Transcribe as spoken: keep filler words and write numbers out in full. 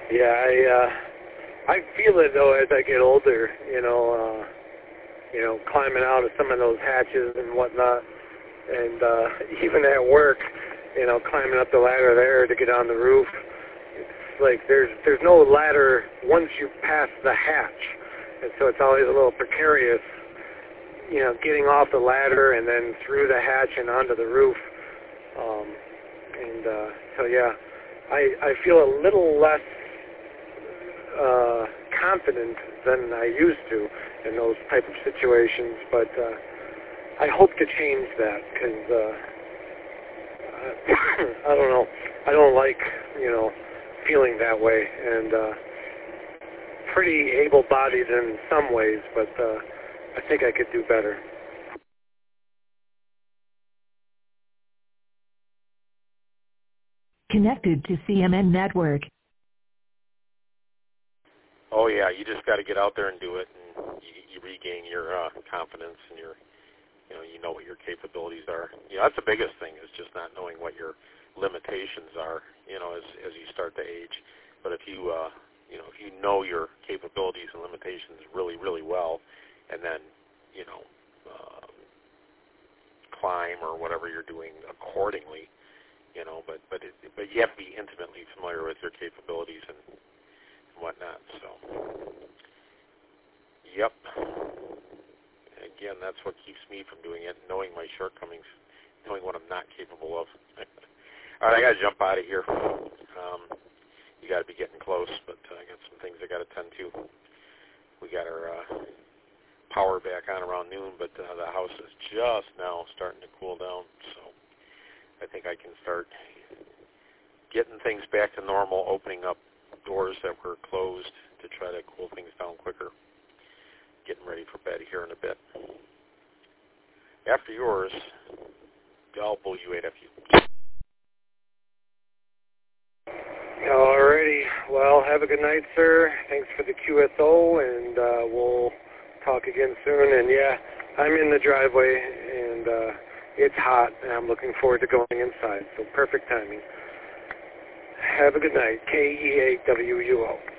Yeah, I uh, I feel it though as I get older. You know, uh, you know, climbing out of some of those hatches and whatnot, and uh, even at work, you know, climbing up the ladder there to get on the roof. It's like there's there's no ladder once you pass the hatch, and so it's always a little precarious. You know, getting off the ladder and then through the hatch and onto the roof. Um, and uh, so yeah, I I feel a little less uh, confident than I used to in those type of situations, but uh, I hope to change that because uh, I, I don't know, I don't like, you know, feeling that way, and uh, pretty able-bodied in some ways, but uh, I think I could do better. Connected to C M N Network. Oh yeah, you just got to get out there and do it, and you, you regain your uh, confidence and your, you know, you know what your capabilities are. You know, that's the biggest thing is just not knowing what your limitations are. You know, as as you start to age. But if you, uh, you know, if you know your capabilities and limitations really, really well, and then, you know, uh, climb or whatever you're doing accordingly. You know, but but it, but you have to be intimately familiar with your capabilities and, and whatnot. So, yep. Again, that's what keeps me from doing it, knowing my shortcomings, knowing what I'm not capable of. All right, I got to jump out of here. Um, you got to be getting close, but uh, I got some things I got to tend to. We got our uh, power back on around noon, but uh, the house is just now starting to cool down, so. I think I can start getting things back to normal, opening up doors that were closed to try to cool things down quicker. Getting ready for bed here in a bit. After yours, Del Bull U eight F U. Alrighty. Well, have a good night, sir. Thanks for the Q S O, and uh, we'll talk again soon. And yeah, I'm in the driveway, and uh, it's hot, and I'm looking forward to going inside, so perfect timing. Have a good night. K E eight W U O.